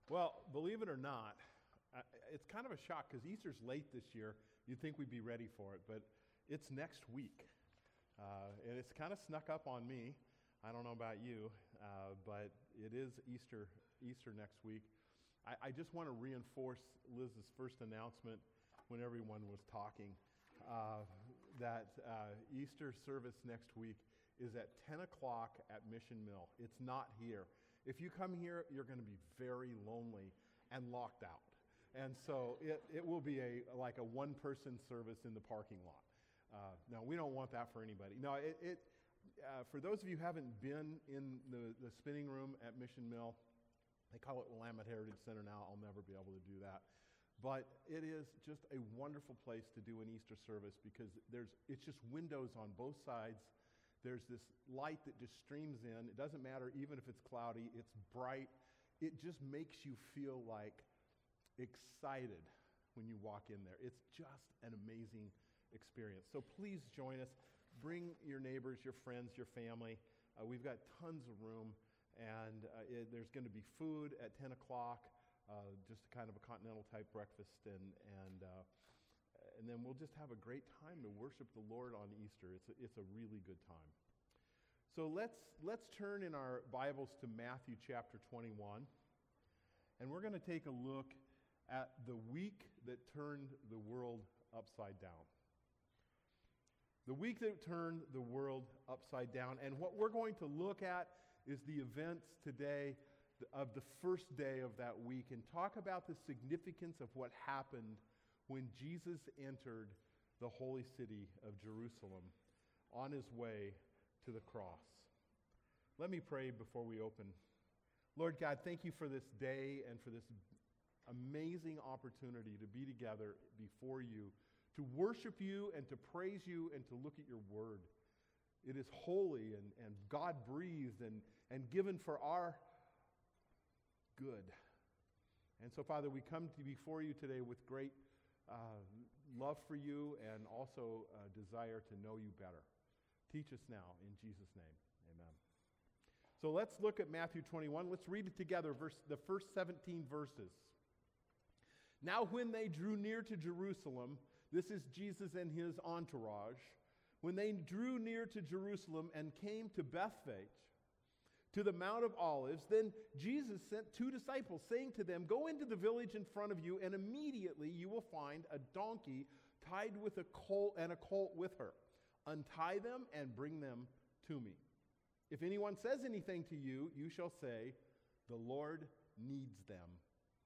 Well, believe it or not, it's kind of a shock because Easter's late this year. You'd think we'd be ready for it, but it's next week. And it's kind of snuck up on me. I don't know about you, but it is Easter next week. I just want to reinforce Liz's first announcement when everyone was talking, that Easter service next week is at 10 o'clock at Mission Mill. It's not here. If you come here, you're going to be very lonely and locked out. And so it will be like a one-person service in the parking lot. Now, we don't want that for anybody. No, for those of you who haven't been in the spinning room at Mission Mill, they call it Willamette Heritage Center now. I'll never be able to do that. But it is just a wonderful place to do an Easter service because it's just windows on both sides. There's this light that just streams in. It doesn't matter even if it's cloudy. It's bright. It just makes you feel like excited when you walk in there. It's just an amazing experience. So please join us. Bring your neighbors, your friends, your family. We've got tons of room, and there's going to be food at 10 o'clock, just kind of a continental type breakfast, and then we'll just have a great time to worship the Lord on Easter. It's a really good time. So let's turn in our Bibles to Matthew chapter 21, and we're going to take a look at the week that turned the world upside down. The week that turned the world upside down. And what we're going to look at is the events today of the first day of that week and talk about the significance of what happened when Jesus entered the holy city of Jerusalem on his way to the cross. Let me pray before we open. Lord God, thank you for this day and for this amazing opportunity to be together before you, to worship you and to praise you and to look at your word. It is holy and God-breathed and given for our good. And so, Father, we come before you today with great love for you and also a desire to know you better. Teach us now in Jesus' name. Amen. So let's look at Matthew 21. Let's read it together, the first 17 verses. Now when they drew near to Jerusalem, this is Jesus and his entourage, when they drew near to Jerusalem and came to Bethphage, to the Mount of Olives, then Jesus sent two disciples, saying to them, "Go into the village in front of you, and immediately you will find a donkey tied with a colt with her. Untie them and bring them to me. If anyone says anything to you, you shall say, 'The Lord needs them,'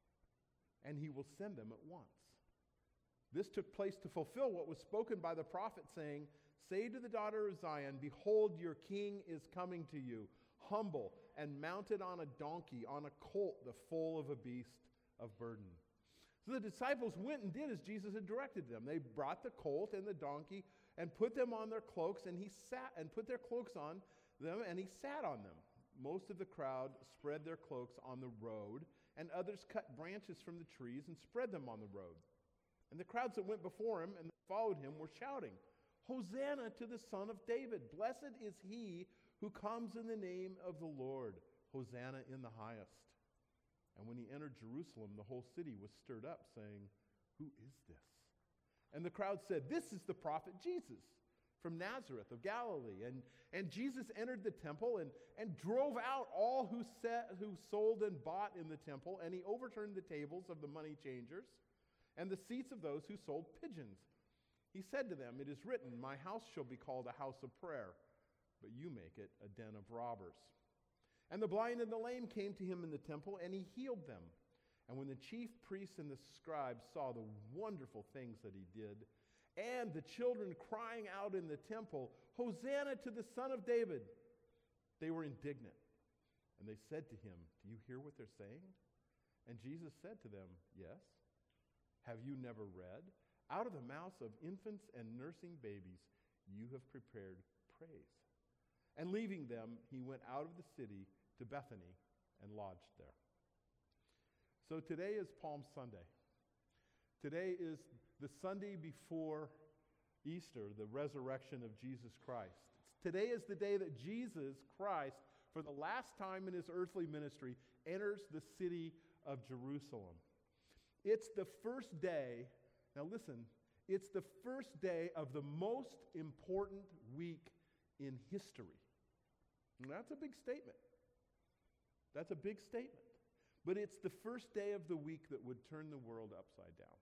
and he will send them at once." This took place to fulfill what was spoken by the prophet, saying, "Say to the daughter of Zion, behold, your king is coming to you, humble and mounted on a donkey, on a colt, the foal of a beast of burden." So the disciples went and did as Jesus had directed them. They brought the colt and the donkey and put them on their cloaks, and put their cloaks on them, and he sat on them. Most of the crowd spread their cloaks on the road, and others cut branches from the trees and spread them on the road. And the crowds that went before him and that followed him were shouting, "Hosanna to the Son of David! Blessed is he who comes in the name of the Lord. Hosanna in the highest." And when he entered Jerusalem, the whole city was stirred up, saying, "Who is this?" And the crowd said, "This is the prophet Jesus from Nazareth of Galilee." And Jesus entered the temple and drove out all who sold and bought in the temple, and he overturned the tables of the money changers and the seats of those who sold pigeons. He said to them, "It is written, 'My house shall be called a house of prayer,' but you make it a den of robbers." And the blind and the lame came to him in the temple, and he healed them. And when the chief priests and the scribes saw the wonderful things that he did, and the children crying out in the temple, "Hosanna to the Son of David," they were indignant. And they said to him, "Do you hear what they're saying?" And Jesus said to them, "Yes. Have you never read? Out of the mouths of infants and nursing babies, you have prepared praise." And leaving them, he went out of the city to Bethany and lodged there. So today is Palm Sunday. Today is the Sunday before Easter, the resurrection of Jesus Christ. Today is the day that Jesus Christ, for the last time in his earthly ministry, enters the city of Jerusalem. It's the first day, now listen, it's the first day of the most important week in history. And that's a big statement. That's a big statement. But it's the first day of the week that would turn the world upside down.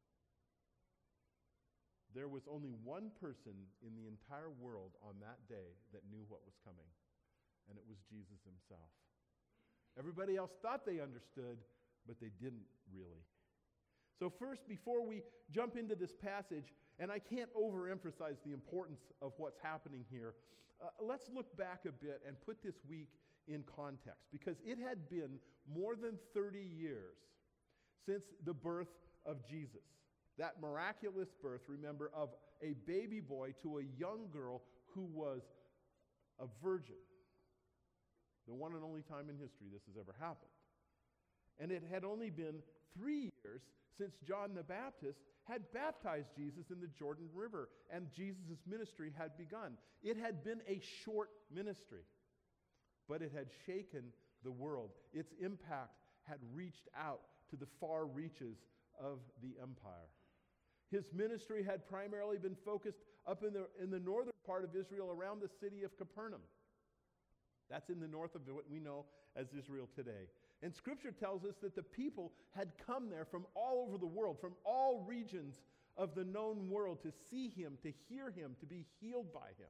There was only one person in the entire world on that day that knew what was coming, and it was Jesus himself. Everybody else thought they understood, but they didn't really. So first, before we jump into this passage, and I can't overemphasize the importance of what's happening here, let's look back a bit and put this week in context, because it had been more than 30 years since the birth of Jesus. That miraculous birth, remember, of a baby boy to a young girl who was a virgin. The one and only time in history this has ever happened. And it had only been 3 years since John the Baptist had baptized Jesus in the Jordan River, and Jesus' ministry had begun. It had been a short ministry, but it had shaken the world. Its impact had reached out to the far reaches of the empire. His ministry had primarily been focused up in the northern part of Israel around the city of Capernaum. That's in the north of what we know as Israel today. And Scripture tells us that the people had come there from all over the world, from all regions of the known world, to see him, to hear him, to be healed by him.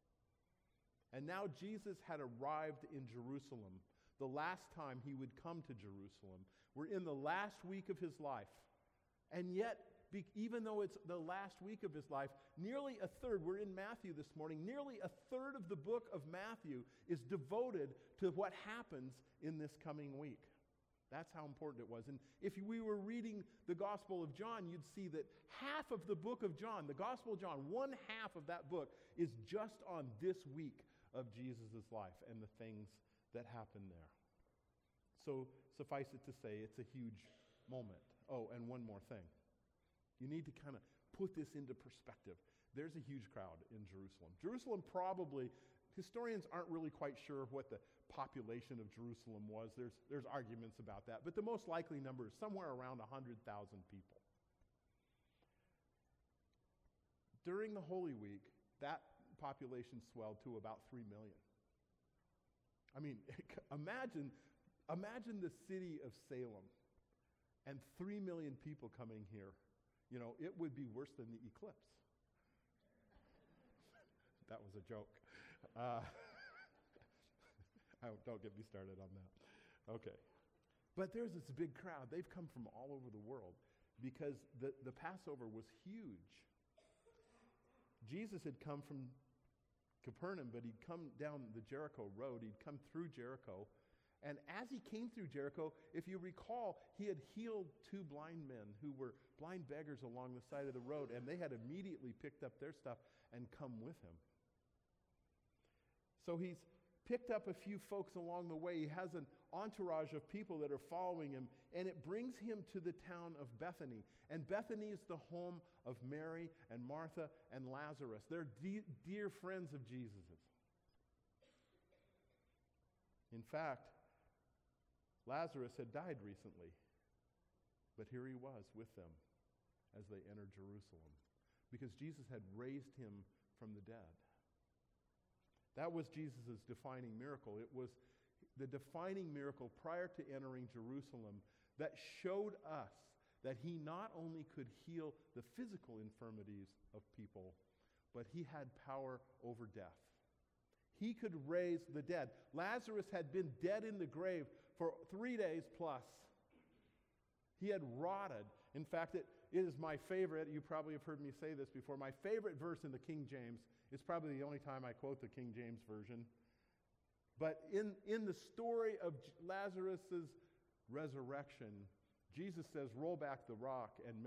And now Jesus had arrived in Jerusalem, the last time he would come to Jerusalem. We're in the last week of his life. And yet, even though it's the last week of his life, nearly a third, we're in Matthew this morning, nearly a third of the book of Matthew is devoted to what happens in this coming week. That's how important it was. And if we were reading the Gospel of John, you'd see that half of the book of John, the Gospel of John, one half of that book is just on this week of Jesus' life and the things that happened there. So suffice it to say, it's a huge moment. Oh, and one more thing. You need to kind of put this into perspective. There's a huge crowd in Jerusalem. Jerusalem probably, historians aren't really quite sure what the population of Jerusalem was. There's arguments about that. But the most likely number is somewhere around 100,000 people. During the Holy Week, that population swelled to about 3 million. I mean, imagine the city of Salem and 3 million people coming here. You know, it would be worse than the eclipse. That was a joke. Don't get me started on that. Okay. But there's this big crowd. They've come from all over the world because the Passover was huge. Jesus had come from Capernaum, but he'd come down the Jericho road. He'd come through Jericho. And as he came through Jericho, if you recall, he had healed 2 blind men who were blind beggars along the side of the road, and they had immediately picked up their stuff and come with him. So he's picked up a few folks along the way. He has an entourage of people that are following him, and it brings him to the town of Bethany. And Bethany is the home of Mary and Martha and Lazarus. They're dear friends of Jesus's. In fact, Lazarus had died recently, but here he was with them as they entered Jerusalem, because Jesus had raised him from the dead. That was Jesus' defining miracle. It was the defining miracle prior to entering Jerusalem that showed us that he not only could heal the physical infirmities of people, but he had power over death. He could raise the dead. Lazarus had been dead in the grave for 3 days plus. He had rotted. In fact, it is my favorite. You probably have heard me say this before. My favorite verse in the King James. It's probably the only time I quote the King James Version. But in the story of Lazarus' resurrection, Jesus says, "Roll back the rock," and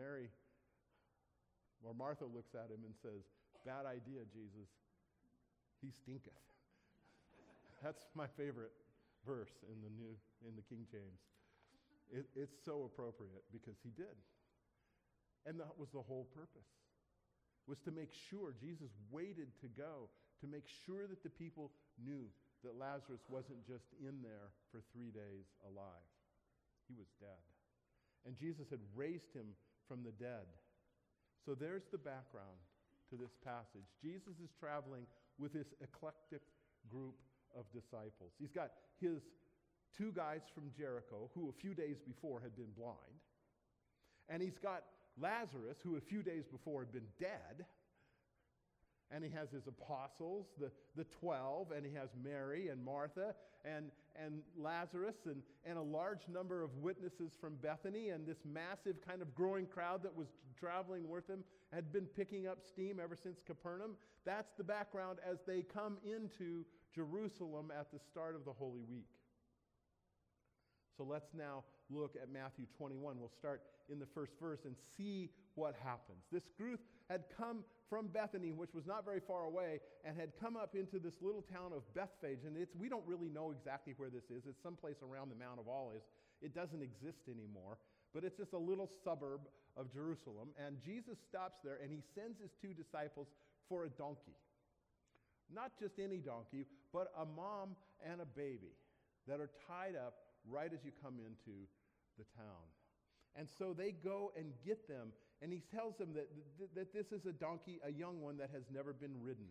Martha looks at him and says, "Bad idea, Jesus. He stinketh." That's my favorite verse in the King James. It's so appropriate because he did. And that was the whole purpose, was to make sure Jesus waited to go, to make sure that the people knew that Lazarus wasn't just in there for 3 days alive. He was dead. And Jesus had raised him from the dead. So there's the background to this passage. Jesus is traveling with this eclectic group of disciples. He's got his two guys from Jericho who a few days before had been blind. And he's got Lazarus, who a few days before had been dead. And he has his apostles, the 12, and he has Mary and Martha and Lazarus and a large number of witnesses from Bethany, and this massive kind of growing crowd that was traveling with him had been picking up steam ever since Capernaum. That's the background as they come into Jerusalem at the start of the Holy Week. So let's now look at Matthew 21. We'll start in the first verse and see what happens. This group had come from Bethany, which was not very far away, and had come up into this little town of Bethphage. And we don't really know exactly where this is. It's someplace around the Mount of Olives. It doesn't exist anymore, but it's just a little suburb of Jerusalem. And Jesus stops there, and he sends his two disciples for a donkey. Not just any donkey, but a mom and a baby that are tied up right as you come into the town. And so they go and get them, and he tells them that this is a donkey, a young one that has never been ridden.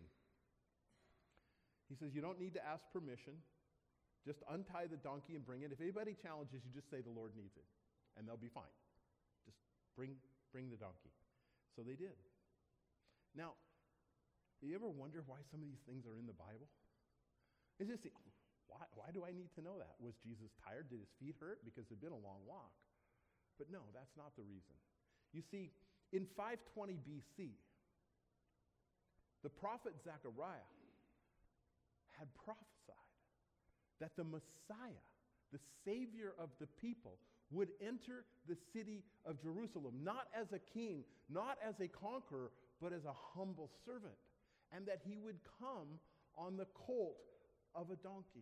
He says, you don't need to ask permission. Just untie the donkey and bring it. If anybody challenges you, just say the Lord needs it, and they'll be fine. Just bring the donkey. So they did. Now, do you ever wonder why some of these things are in the Bible? It's just, why do I need to know that? Was Jesus tired? Did his feet hurt? Because it had been a long walk. But no, that's not the reason. You see, in 520 BC, the prophet Zechariah had prophesied that the Messiah, the Savior of the people, would enter the city of Jerusalem, not as a king, not as a conqueror, but as a humble servant, and that he would come on the colt of a donkey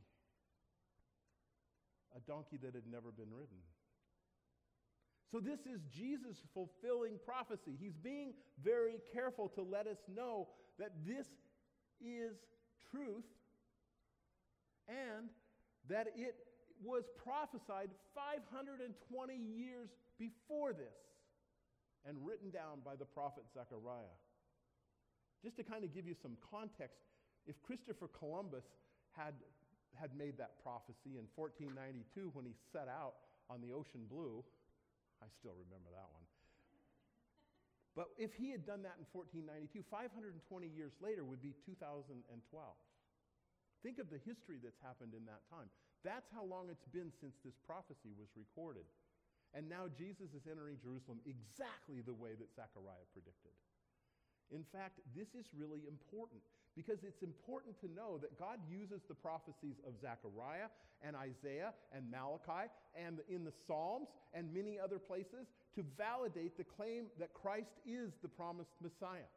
that had never been ridden. So this is Jesus fulfilling prophecy. He's being very careful to let us know that this is truth and that it was prophesied 520 years before this and written down by the prophet Zechariah. Just to kind of give you some context, if Christopher Columbus had made that prophecy in 1492 when he set out on the ocean blue, I still remember that one. But if he had done that in 1492, 520 years later would be 2012. Think of the history that's happened in that time. That's how long it's been since this prophecy was recorded. And now Jesus is entering Jerusalem exactly the way that Zechariah predicted. In fact, this is really important because it's important to know that God uses the prophecies of Zechariah and Isaiah and Malachi and in the Psalms and many other places to validate the claim that Christ is the promised Messiah.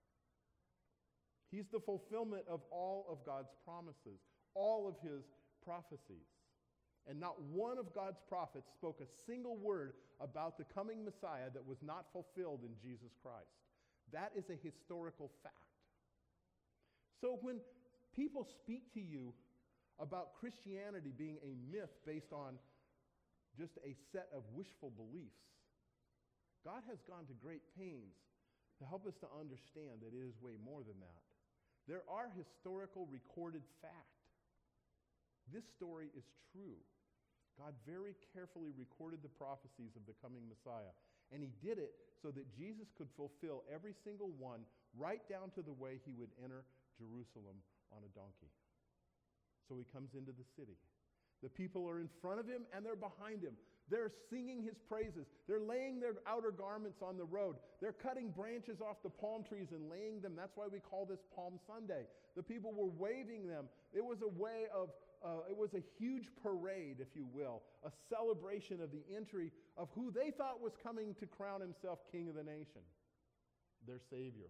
He's the fulfillment of all of God's promises, all of his prophecies. And not one of God's prophets spoke a single word about the coming Messiah that was not fulfilled in Jesus Christ. That is a historical fact. So when people speak to you about Christianity being a myth based on just a set of wishful beliefs, God has gone to great pains to help us to understand that it is way more than that. There are historical recorded fact. This story is true. God very carefully recorded the prophecies of the coming Messiah. And he did it so that Jesus could fulfill every single one, right down to the way he would enter Jerusalem on a donkey. So he comes into the city. The people are in front of him and they're behind him. They're singing his praises. They're laying their outer garments on the road. They're cutting branches off the palm trees and laying them. That's why we call this Palm Sunday. The people were waving them. It was a way of it was a huge parade, if you will, a celebration of the entry of who they thought was coming to crown himself king of the nation, their Savior.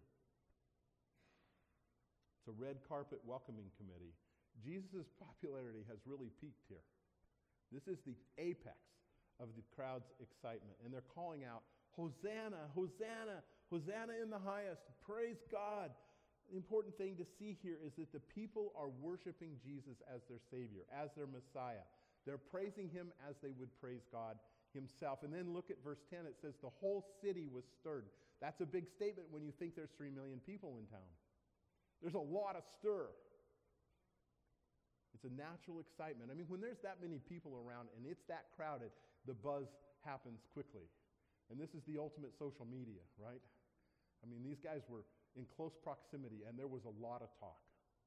It's a red carpet welcoming committee. Jesus' popularity has really peaked here. This is the apex of the crowd's excitement. And they're calling out, Hosanna, Hosanna, Hosanna in the highest, praise God. The important thing to see here is that the people are worshiping Jesus as their Savior, as their Messiah. They're praising him as they would praise God himself. And then look at verse 10. It says the whole city was stirred. That's a big statement when you think there's 3 million people in town. There's a lot of stir. It's a natural excitement. I mean, when there's that many people around and it's that crowded, the buzz happens quickly. And this is the ultimate social media, right? I mean, these guys were in close proximity and there was a lot of talk.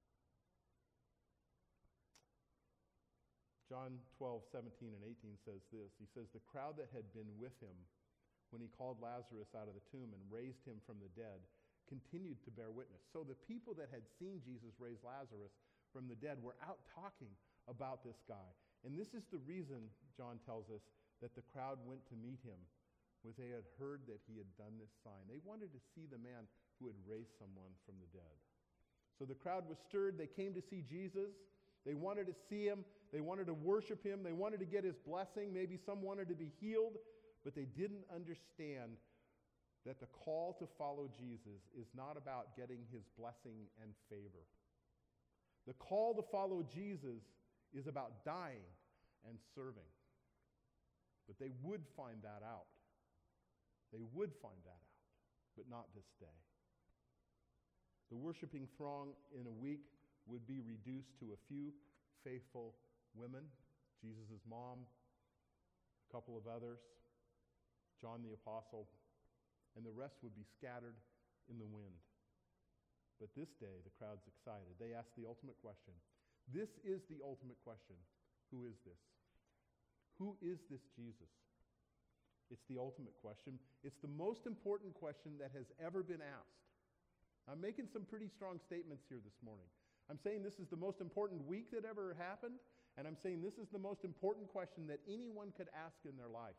John 12:17 and 18 says this. He says, the crowd that had been with him when he called Lazarus out of the tomb and raised him from the dead continued to bear witness. So the people that had seen Jesus raise Lazarus from the dead were out talking about this guy. And this is the reason, John tells us, that the crowd went to meet him, was they had heard that he had done this sign. They wanted to see the man who had raised someone from the dead. So the crowd was stirred. They came to see Jesus. They wanted to see him. They wanted to worship him. They wanted to get his blessing. Maybe some wanted to be healed, but they didn't understand that the call to follow Jesus is not about getting his blessing and favor. The call to follow Jesus is about dying and serving. But they would find that out. They would find that out, but not this day. The worshiping throng in a week would be reduced to a few faithful women, Jesus' mom, a couple of others, John the Apostle, and the rest would be scattered in the wind. But this day, the crowd's excited. They ask the ultimate question. This is the ultimate question. Who is this? Who is this Jesus? It's the ultimate question. It's the most important question that has ever been asked. I'm making some pretty strong statements here this morning. I'm saying this is the most important week that ever happened, and I'm saying this is the most important question that anyone could ask in their life.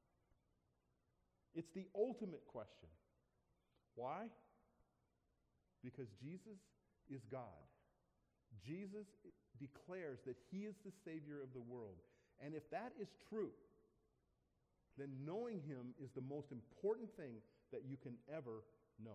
It's the ultimate question. Why? Because Jesus is God. Jesus declares that he is the Savior of the world. And if that is true, then knowing him is the most important thing that you can ever know.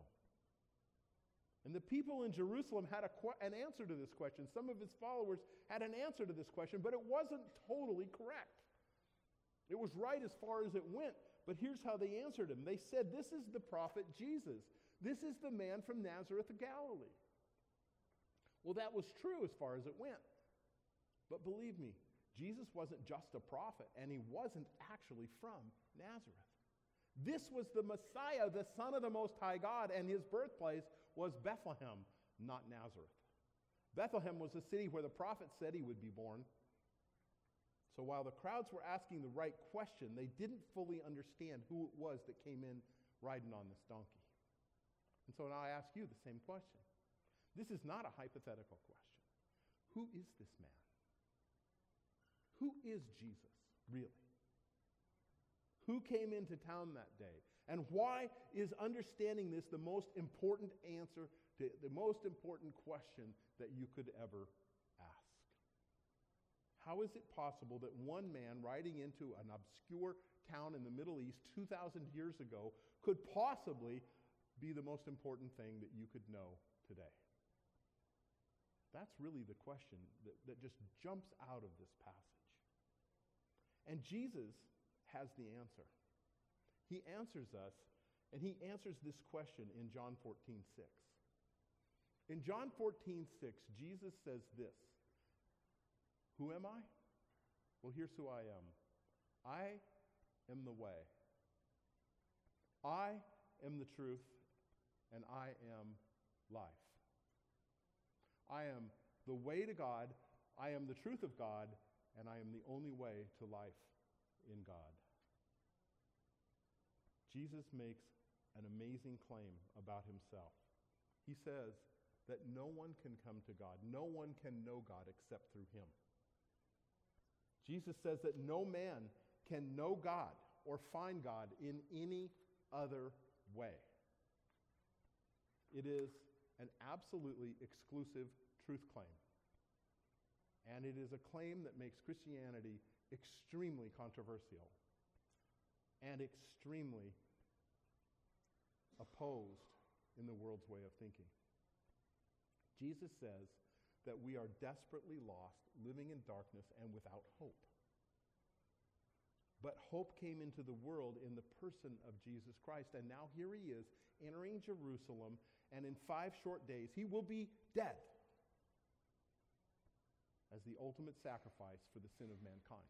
And the people in Jerusalem had an answer to this question. Some of his followers had an answer to this question, but it wasn't totally correct. It was right as far as it went, but here's how they answered him. They said, this is the prophet Jesus. This is the man from Nazareth of Galilee. Well, that was true as far as it went. But believe me, Jesus wasn't just a prophet, and he wasn't actually from Nazareth. This was the Messiah, the Son of the Most High God, and his birthplace was Bethlehem, not Nazareth. Bethlehem was the city where the prophet said he would be born. So while the crowds were asking the right question, they didn't fully understand who it was that came in riding on this donkey. And so now I ask you the same question. This is not a hypothetical question. Who is this man? Who is Jesus, really? Who came into town that day? And why is understanding this the most important answer to the most important question that you could ever ask? How is it possible that one man riding into an obscure town in the Middle East 2,000 years ago could possibly be the most important thing that you could know today? That's really the question that just jumps out of this passage. And Jesus has the answer. He answers us, and he answers this question in John 14:6. In John 14:6, Jesus says this. Who am I? Well, here's who I am. I am the way. I am the truth, and I am life. I am the way to God, I am the truth of God, and I am the only way to life in God. Jesus makes an amazing claim about himself. He says that no one can come to God, no one can know God except through him. Jesus says that no man can know God or find God in any other way. It is an absolutely exclusive truth claim. And it is a claim that makes Christianity extremely controversial and extremely opposed in the world's way of thinking. Jesus says that we are desperately lost, living in darkness and without hope. But hope came into the world in the person of Jesus Christ. And now here he is entering Jerusalem, and in 5 short days he will be dead as the ultimate sacrifice for the sin of mankind.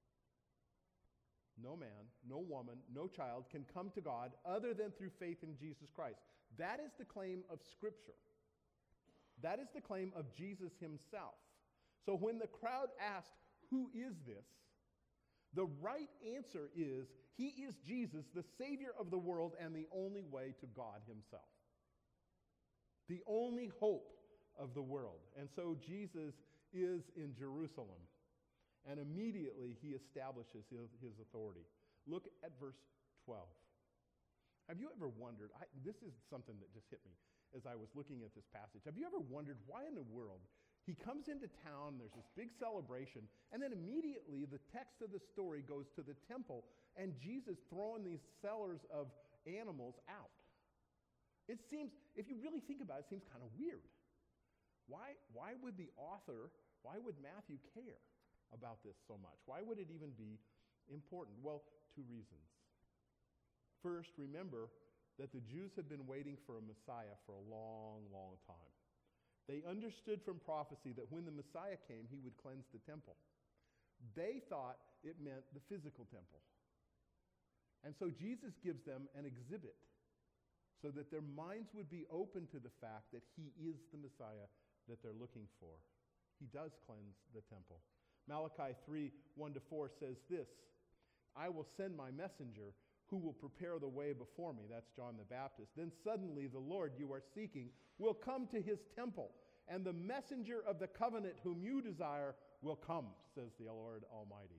No man, no woman, no child can come to God other than through faith in Jesus Christ. That is the claim of Scripture. That is the claim of Jesus himself. So when the crowd asked, "Who is this?" the right answer is, he is Jesus, the Savior of the world and the only way to God himself. The only hope of the world. And so Jesus is in Jerusalem. And immediately he establishes his authority. Look at verse 12. Have you ever wondered, this is something that just hit me as I was looking at this passage. Have you ever wondered why in the world he comes into town, there's this big celebration, and then immediately the text of the story goes to the temple, and Jesus throwing these sellers of animals out? It seems, if you really think about it, it seems kind of weird. Why would the author, why would Matthew care about this so much? Why would it even be important? Well, 2 reasons. First, remember that the Jews had been waiting for a Messiah for a long, long time. They understood from prophecy that when the Messiah came, he would cleanse the temple. They thought it meant the physical temple. And so Jesus gives them an exhibit so that their minds would be open to the fact that he is the Messiah that they're looking for. He does cleanse the temple. Malachi 3, 1-4 says this, "I will send my messenger who will prepare the way before me." That's John the Baptist. "Then suddenly the Lord you are seeking will come to his temple, and the messenger of the covenant whom you desire will come, says the Lord Almighty."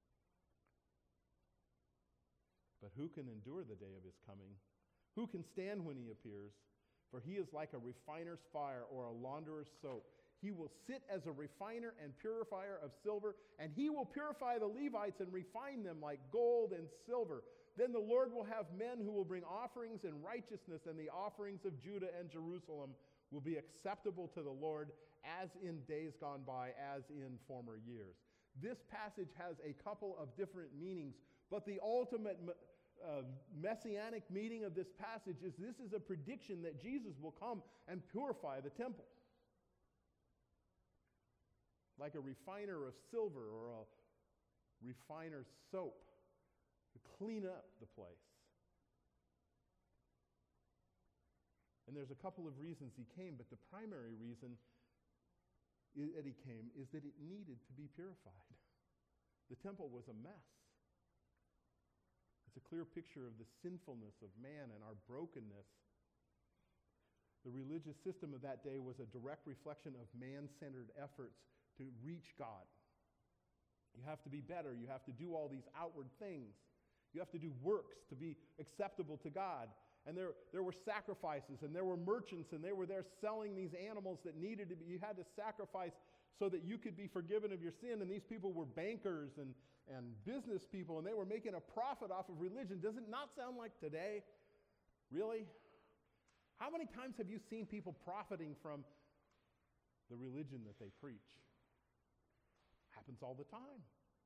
But who can endure the day of his coming? Who can stand when he appears? For he is like a refiner's fire or a launderer's soap. He will sit as a refiner and purifier of silver, and he will purify the Levites and refine them like gold and silver. Then the Lord will have men who will bring offerings in righteousness, and the offerings of Judah and Jerusalem will be acceptable to the Lord as in days gone by, as in former years. This passage has a couple of different meanings, but the ultimate messianic meaning of this passage is this is a prediction that Jesus will come and purify the temple. Like a refiner of silver or a refiner's soap to clean up the place. And there's a couple of reasons he came, but the primary reason that he came is that it needed to be purified. The temple was a mess. It's a clear picture of the sinfulness of man and our brokenness. The religious system of that day was a direct reflection of man-centered efforts to reach God. You have to be better. You have to do all these outward things. You have to do works to be acceptable to God. And there were sacrifices, and there were merchants, and they were there selling these animals that needed to be, you had to sacrifice so that you could be forgiven of your sin. And these people were bankers and business people, and they were making a profit off of religion. Does it not sound like today? Really? How many times have you seen people profiting from the religion that they preach? Happens all the time.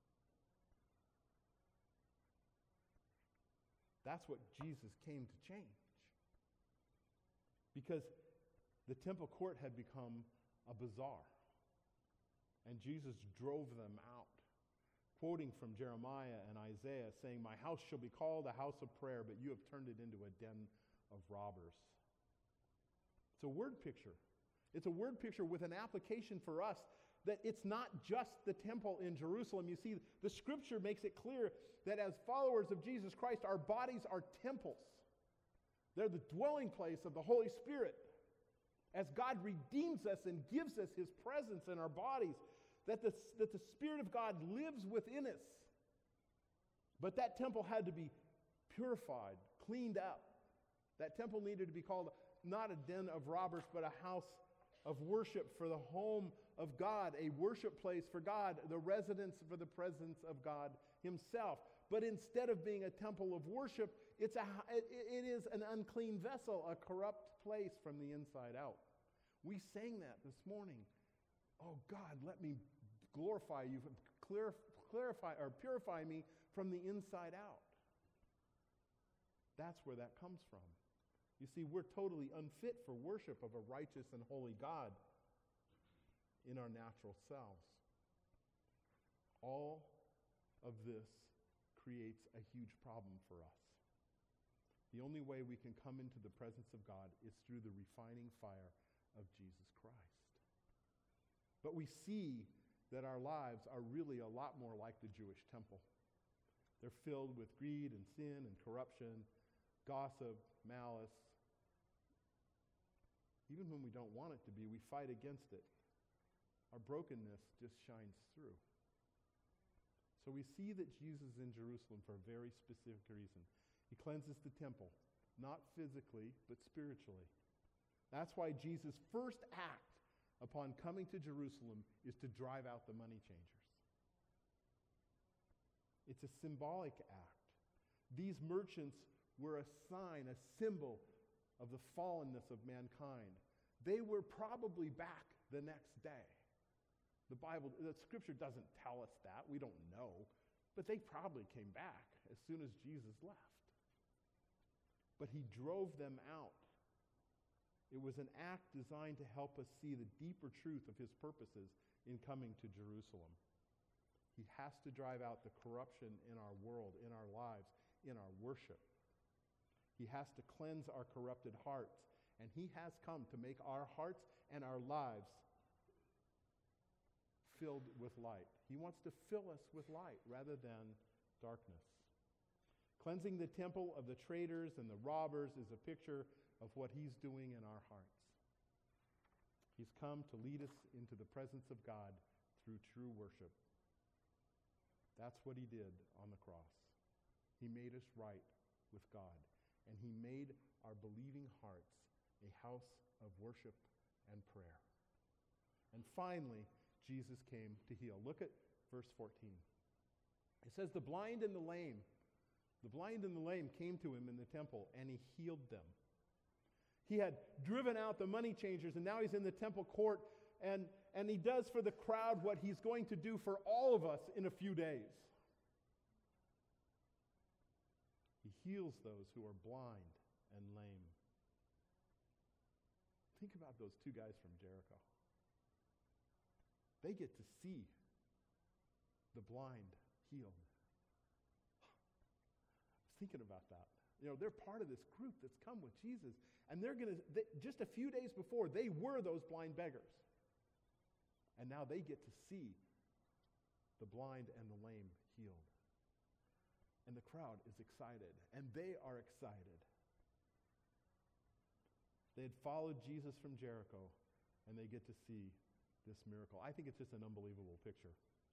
That's what Jesus came to change. Because the temple court had become a bazaar. And Jesus drove them out, quoting from Jeremiah and Isaiah, saying, "My house shall be called a house of prayer, but you have turned it into a den of robbers." It's a word picture. It's a word picture with an application for us that it's not just the temple in Jerusalem. You see, the scripture makes it clear that as followers of Jesus Christ, our bodies are temples. They're the dwelling place of the Holy Spirit. As God redeems us and gives us his presence in our bodies, that the Spirit of God lives within us. But that temple had to be purified, cleaned up. That temple needed to be called not a den of robbers, but a house of worship for the home of God, a worship place for God, the residence for the presence of God himself. But instead of being a temple of worship, it is an unclean vessel, a corrupt place from the inside out. We sang that this morning. Oh God, let me glorify you, clarify or purify me from the inside out. That's where that comes from. You see, we're totally unfit for worship of a righteous and holy God in our natural selves. All of this creates a huge problem for us. The only way we can come into the presence of God is through the refining fire of Jesus Christ. But we see that our lives are really a lot more like the Jewish temple. They're filled with greed and sin and corruption, gossip, malice. Even when we don't want it to be, we fight against it. Our brokenness just shines through. So we see that Jesus is in Jerusalem for a very specific reason. He cleanses the temple, not physically, but spiritually. That's why Jesus' first act upon coming to Jerusalem is to drive out the money changers. It's a symbolic act. These merchants were a sign, a symbol of the fallenness of mankind. They were probably back the next day. The scripture doesn't tell us that. We don't know. But they probably came back as soon as Jesus left. But he drove them out. It was an act designed to help us see the deeper truth of his purposes in coming to Jerusalem. He has to drive out the corruption in our world, in our lives, in our worship. He has to cleanse our corrupted hearts. And he has come to make our hearts and our lives filled with light. He wants to fill us with light rather than darkness. Cleansing the temple of the traitors and the robbers is a picture of what he's doing in our hearts. He's come to lead us into the presence of God through true worship. That's what he did on the cross. He made us right with God, and he made our believing hearts a house of worship and prayer. And finally, Jesus came to heal. Look at verse 14. It says, the blind and the lame came to him in the temple, and he healed them. He had driven out the money changers, and now he's in the temple court, and he does for the crowd what he's going to do for all of us in a few days. He heals those who are blind and lame. Think about those two guys from Jericho. They get to see the blind healed. I was thinking about that. They're part of this group that's come with Jesus, and just a few days before, they were those blind beggars. And now they get to see the blind and the lame healed. And the crowd is excited, and they are excited. They had followed Jesus from Jericho, and they get to see this miracle. I think it's just an unbelievable picture.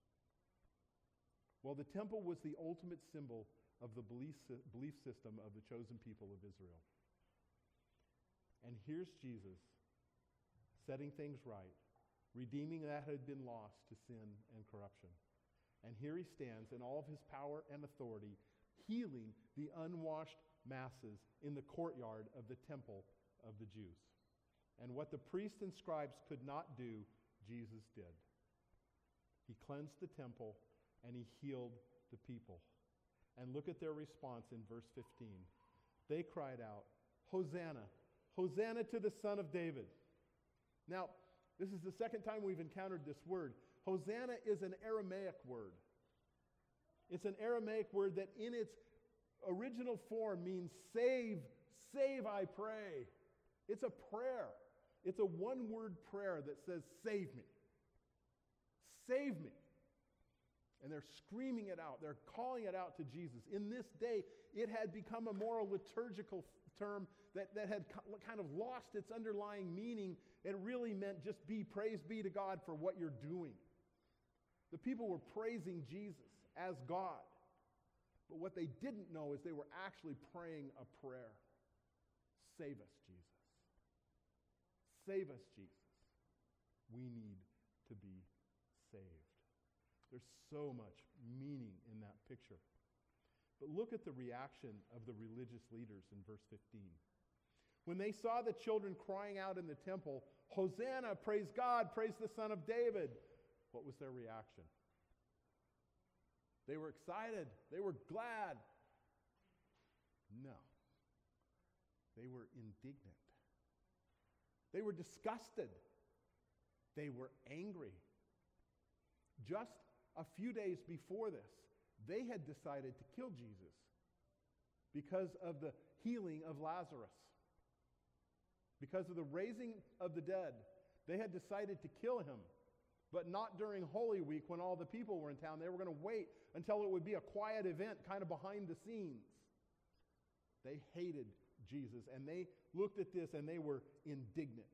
Well, the temple was the ultimate symbol of the belief system of the chosen people of Israel. And here's Jesus setting things right, redeeming that had been lost to sin and corruption. And here he stands in all of his power and authority, healing the unwashed masses in the courtyard of the temple of the Jews. And what the priests and scribes could not do, Jesus did. He cleansed the temple and he healed the people. And look at their response in verse 15. They cried out, Hosanna, Hosanna to the Son of David. Now, this is the second time we've encountered this word. Hosanna is an Aramaic word. It's an Aramaic word that in its original form means save, save, I pray. It's a prayer. It's a one-word prayer that says, save me. Save me. And they're screaming it out. They're calling it out to Jesus. In this day, it had become a more liturgical term that had kind of lost its underlying meaning. It really meant just praise be to God for what you're doing. The people were praising Jesus as God. But what they didn't know is they were actually praying a prayer. Save us, Jesus. Save us, Jesus. We need to be saved. There's so much meaning in that picture. But look at the reaction of the religious leaders in verse 15. When they saw the children crying out in the temple, Hosanna, praise God, praise the Son of David, what was their reaction? They were excited. They were glad. No. They were indignant. They were disgusted. They were angry. Just a few days before this, they had decided to kill Jesus because of the healing of Lazarus. Because of the raising of the dead, they had decided to kill him, but not during Holy Week when all the people were in town. They were going to wait until it would be a quiet event, kind of behind the scenes. They hated Jesus, and they looked at this and they were indignant.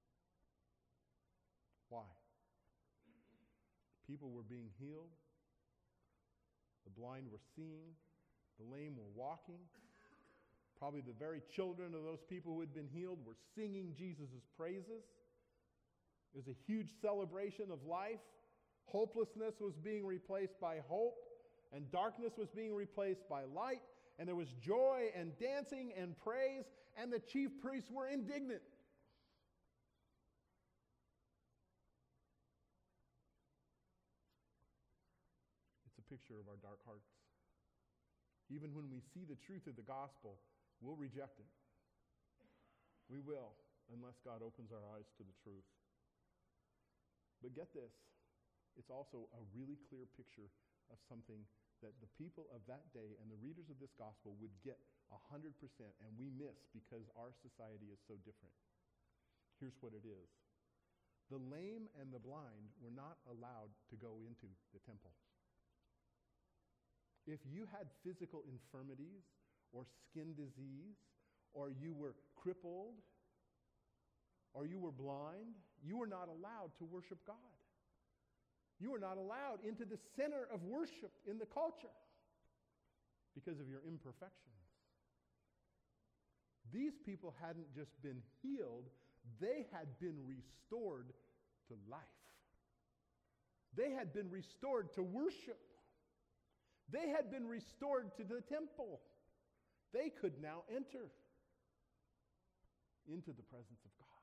Why? People were being healed. The blind were seeing. The lame were walking. Probably the very children of those people who had been healed were singing Jesus' praises. It was a huge celebration of life. Hopelessness was being replaced by hope, and darkness was being replaced by light, and there was joy and dancing and praise, and the chief priests were indignant. It's a picture of our dark hearts. Even when we see the truth of the gospel, we'll reject it. We will, unless God opens our eyes to the truth. But get this, it's also a really clear picture of something that the people of that day and the readers of this gospel would get 100%, and we miss because our society is so different. Here's what it is. The lame and the blind were not allowed to go into the temple. If you had physical infirmities or skin disease, or you were crippled, or you were blind, you were not allowed to worship God. You were not allowed into the center of worship in the culture because of your imperfections. These people hadn't just been healed, they had been restored to life. They had been restored to worship. They had been restored to the temple. They could now enter into the presence of God.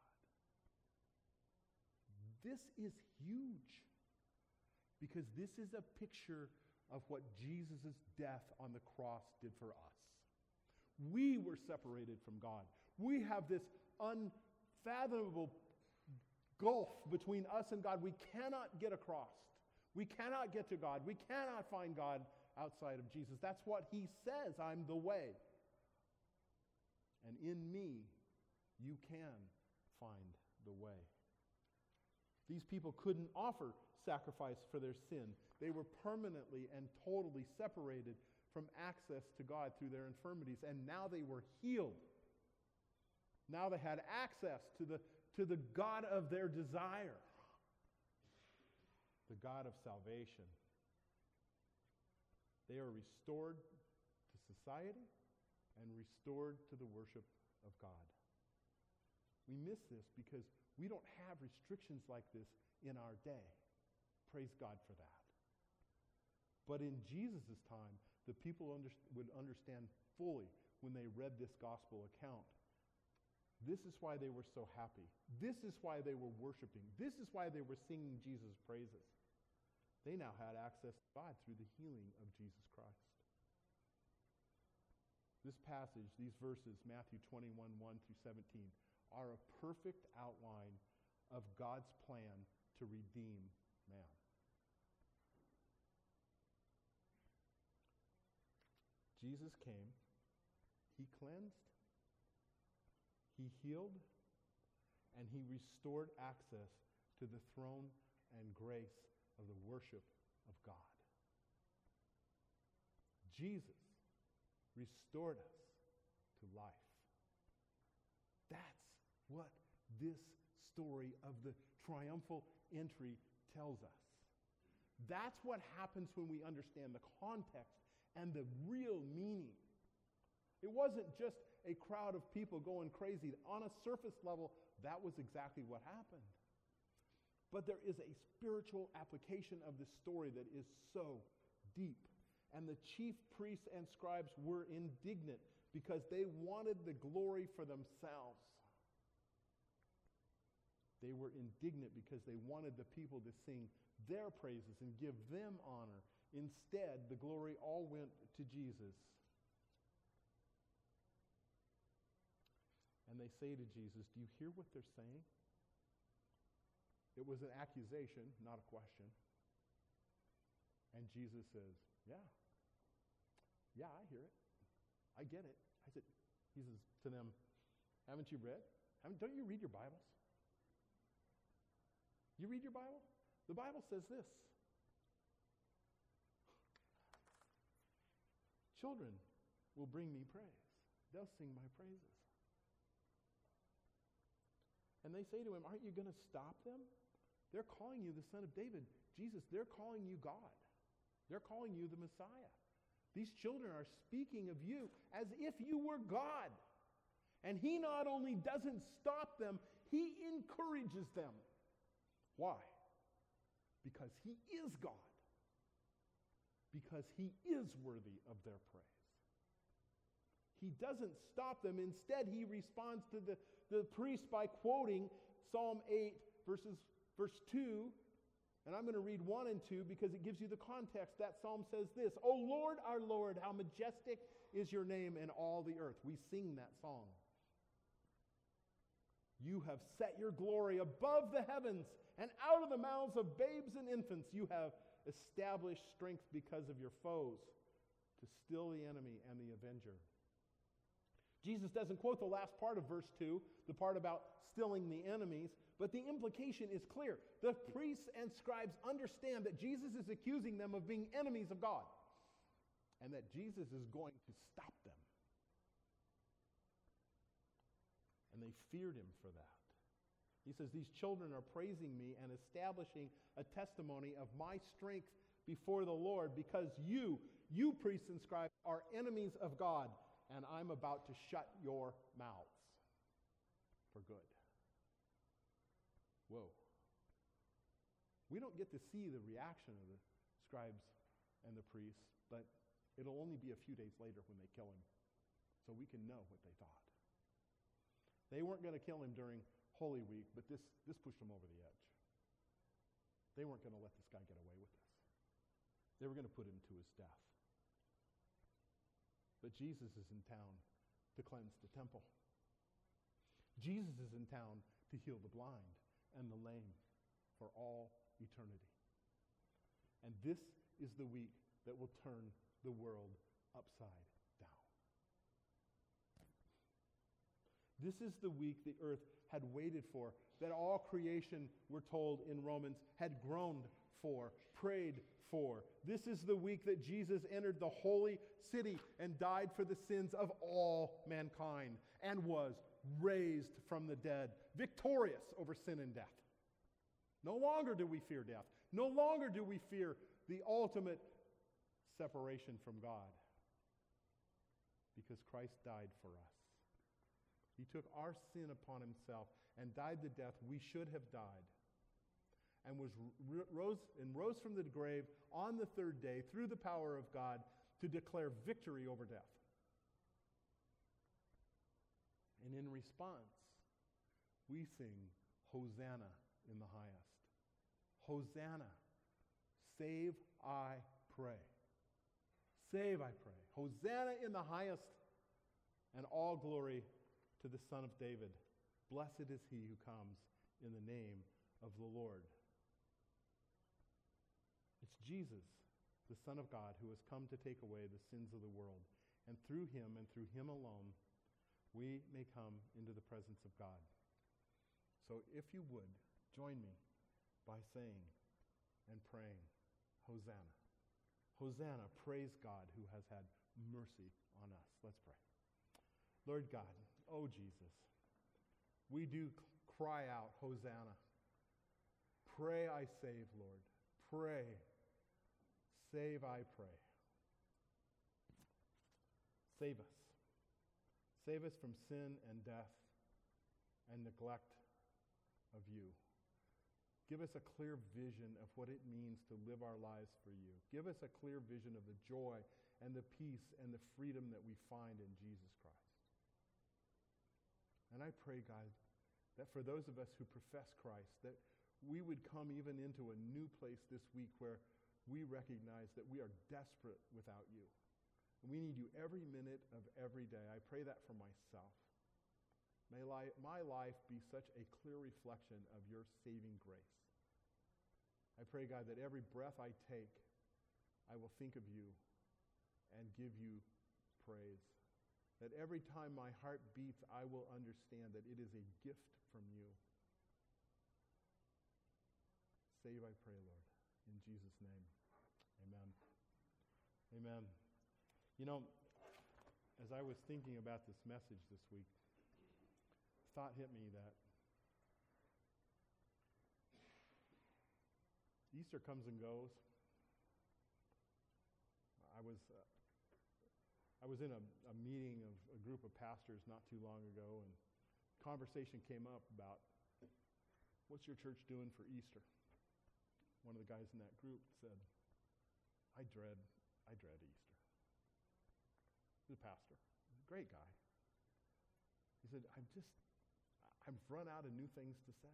This is huge because this is a picture of what Jesus' death on the cross did for us. We were separated from God. We have this unfathomable gulf between us and God. We cannot get across. We cannot get to God. We cannot find God outside of Jesus. That's what he says, I'm the way. And in me, you can find the way. These people couldn't offer sacrifice for their sin. They were permanently and totally separated from access to God through their infirmities. And now they were healed. Now they had access to the God of their desire, the God of salvation. They are restored to society and restored to the worship of God. We miss this because we don't have restrictions like this in our day. Praise God for that. But in Jesus' time, the people would understand fully when they read this gospel account. This is why they were so happy. This is why they were worshiping. This is why they were singing Jesus' praises. They now had access to God through the healing of Jesus Christ. This passage, these verses, Matthew 21, 1 through 17, are a perfect outline of God's plan to redeem man. Jesus came, he cleansed, he healed, and he restored access to the throne and grace of the worship of God. Jesus restored us to life. That's what this story of the triumphal entry tells us. That's what happens when we understand the context and the real meaning. It wasn't just a crowd of people going crazy. On a surface level, that was exactly what happened. But there is a spiritual application of this story that is so deep. And the chief priests and scribes were indignant because they wanted the glory for themselves. They were indignant because they wanted the people to sing their praises and give them honor Instead, the glory all went to Jesus. And they say to Jesus, do you hear what they're saying? It was an accusation, not a question. And Jesus says, yeah, I hear it. I get it. He says to them, haven't you read? Don't you read your Bibles? You read your Bible? The Bible says this. Children will bring me praise. They'll sing my praises. And they say to him, aren't you going to stop them? They're calling you the Son of David. Jesus, they're calling you God. They're calling you the Messiah. These children are speaking of you as if you were God. And he not only doesn't stop them, he encourages them. Why? Because he is God. Because he is worthy of their praise. He doesn't stop them. Instead, he responds to the priest by quoting Psalm 8, verse 2. And I'm going to read 1 and 2 because it gives you the context. That psalm says this, O Lord, our Lord, how majestic is your name in all the earth. We sing that song. You have set your glory above the heavens, and out of the mouths of babes and infants you have established strength because of your foes, to still the enemy and the avenger. Jesus doesn't quote the last part of verse 2, the part about stilling the enemies, but the implication is clear. The priests and scribes understand that Jesus is accusing them of being enemies of God, and that Jesus is going to stop them. And they feared him for that. He says, these children are praising me and establishing a testimony of my strength before the Lord because you priests and scribes, are enemies of God, and I'm about to shut your mouths for good. Whoa. We don't get to see the reaction of the scribes and the priests, but it'll only be a few days later when they kill him, so we can know what they thought. They weren't going to kill him during Holy Week, but this pushed them over the edge. They weren't going to let this guy get away with this. They were going to put him to his death. But Jesus is in town to cleanse the temple. Jesus is in town to heal the blind and the lame for all eternity. And this is the week that will turn the world upside down. This is the week the earth had waited for, that all creation, we're told in Romans, had groaned for, prayed for. This is the week that Jesus entered the holy city and died for the sins of all mankind and was raised from the dead, victorious over sin and death. No longer do we fear death. No longer do we fear the ultimate separation from God, because Christ died for us. He took our sin upon himself and died the death we should have died, and rose from the grave on the third day through the power of God to declare victory over death. And in response, we sing, Hosanna in the highest. Hosanna, save, I pray. Save, I pray. Hosanna in the highest, and all glory to the Son of David. Blessed is he who comes in the name of the Lord. It's Jesus, the Son of God, who has come to take away the sins of the world. And through him alone, we may come into the presence of God. So if you would, join me by saying and praying, Hosanna. Hosanna, praise God who has had mercy on us. Let's pray. Lord God, oh Jesus, we do cry out, Hosanna. Pray, I save, Lord. Pray. Save, I pray. Save us. Save us from sin and death and neglect of you. Give us a clear vision of what it means to live our lives for you. Give us a clear vision of the joy and the peace and the freedom that we find in Jesus Christ. And I pray, God, that for those of us who profess Christ, that we would come even into a new place this week where we recognize that we are desperate without you. We need you every minute of every day. I pray that for myself. May my life be such a clear reflection of your saving grace. I pray, God, that every breath I take, I will think of you and give you praise. That every time my heart beats, I will understand that it is a gift from you. Save, I pray, Lord, in Jesus' name. Amen. Amen. You know, as I was thinking about this message this week, thought hit me that Easter comes and goes. I was in a meeting of a group of pastors not too long ago, and conversation came up about, what's your church doing for Easter? One of the guys in that group said, I dread Easter. He's a pastor. He's a great guy. He said, I've run out of new things to say.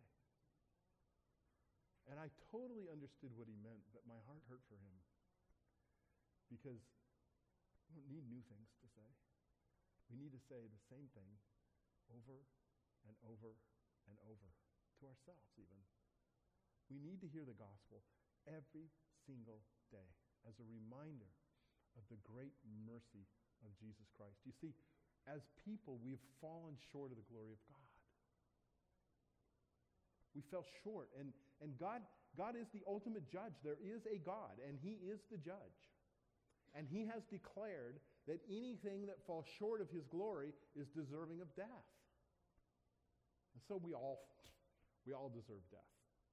And I totally understood what he meant, but my heart hurt for him. Because we don't need new things to say. We need to say the same thing over and over and over, to ourselves even. We need to hear the gospel every single day as a reminder of the great mercy of Jesus Christ. You see, as people, we've fallen short of the glory of God. We fell short, and God is the ultimate judge. There is a God, and he is the judge. And he has declared that anything that falls short of his glory is deserving of death. And so we all deserve death.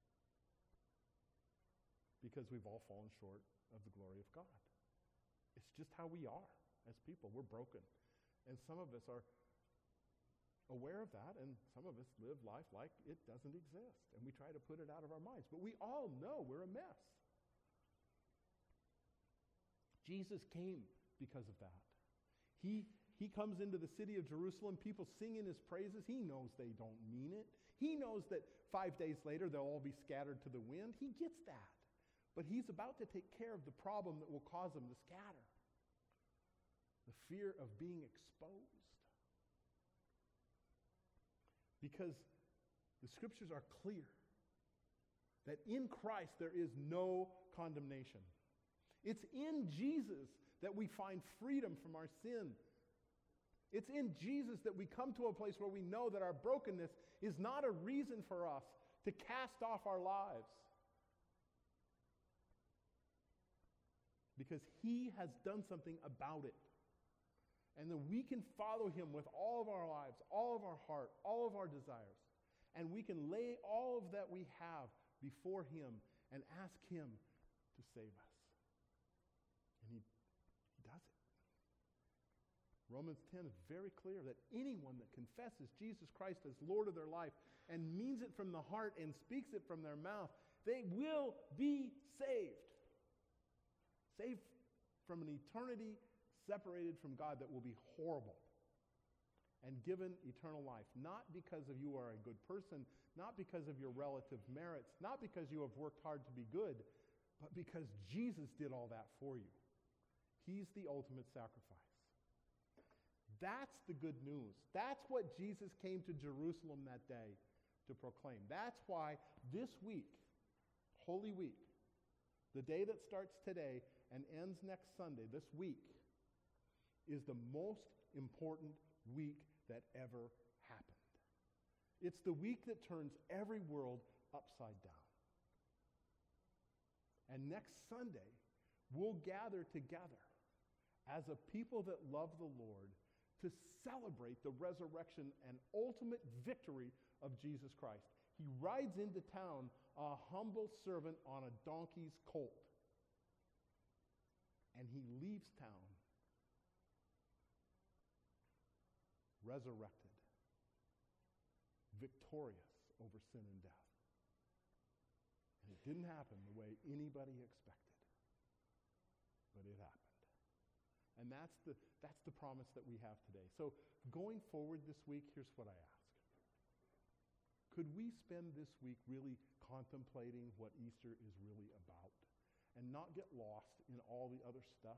Because we've all fallen short of the glory of God. It's just how we are as people. We're broken. And some of us are aware of that, and some of us live life like it doesn't exist. And we try to put it out of our minds. But we all know we're a mess. Jesus came because of that. He comes into the city of Jerusalem, people singing his praises. He knows they don't mean it. He knows that 5 days later they'll all be scattered to the wind. He gets that. But he's about to take care of the problem that will cause them to scatter. The fear of being exposed. Because the scriptures are clear that in Christ there is no condemnation. It's in Jesus that we find freedom from our sin. It's in Jesus that we come to a place where we know that our brokenness is not a reason for us to cast off our lives. Because he has done something about it. And then we can follow him with all of our lives, all of our heart, all of our desires. And we can lay all of that we have before him and ask him to save us. And he does it. Romans 10 is very clear that anyone that confesses Jesus Christ as Lord of their life and means it from the heart and speaks it from their mouth, they will be saved. Saved from an eternity separated from God that will be horrible, and given eternal life, not because of you are a good person, not because of your relative merits, not because you have worked hard to be good, but because Jesus did all that for you. He's the ultimate sacrifice. That's the good news. That's what Jesus came to Jerusalem that day to proclaim. That's why this week, Holy Week, the day that starts today and ends next Sunday, this week, is the most important week that ever happened. It's the week that turns every world upside down. And next Sunday, we'll gather together as a people that love the Lord to celebrate the resurrection and ultimate victory of Jesus Christ. He rides into town a humble servant on a donkey's colt. And he leaves town resurrected, victorious over sin and death. And it didn't happen the way anybody expected, but it happened. And that's the promise that we have today. So going forward this week, here's what I ask. Could we spend this week really contemplating what Easter is really about? and not get lost in all the other stuff?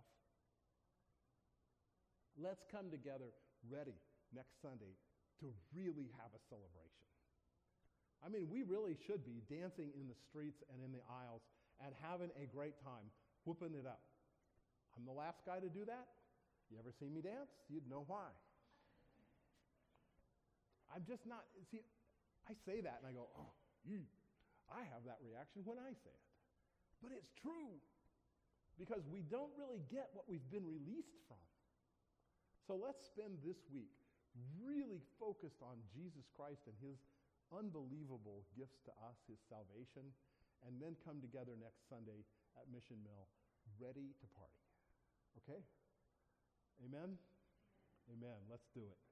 Let's come together ready next Sunday to really have a celebration. I mean, we really should be dancing in the streets and in the aisles and having a great time, whooping it up. I'm the last guy to do that. You ever seen me dance? You'd know why. I'm just not, see, I say that and I go, oh, I have that reaction when I say it. But it's true because we don't really get what we've been released from. So let's spend this week really focused on Jesus Christ and his unbelievable gifts to us, his salvation, and then come together next Sunday at Mission Mill ready to party. Okay? Amen? Amen. Let's do it.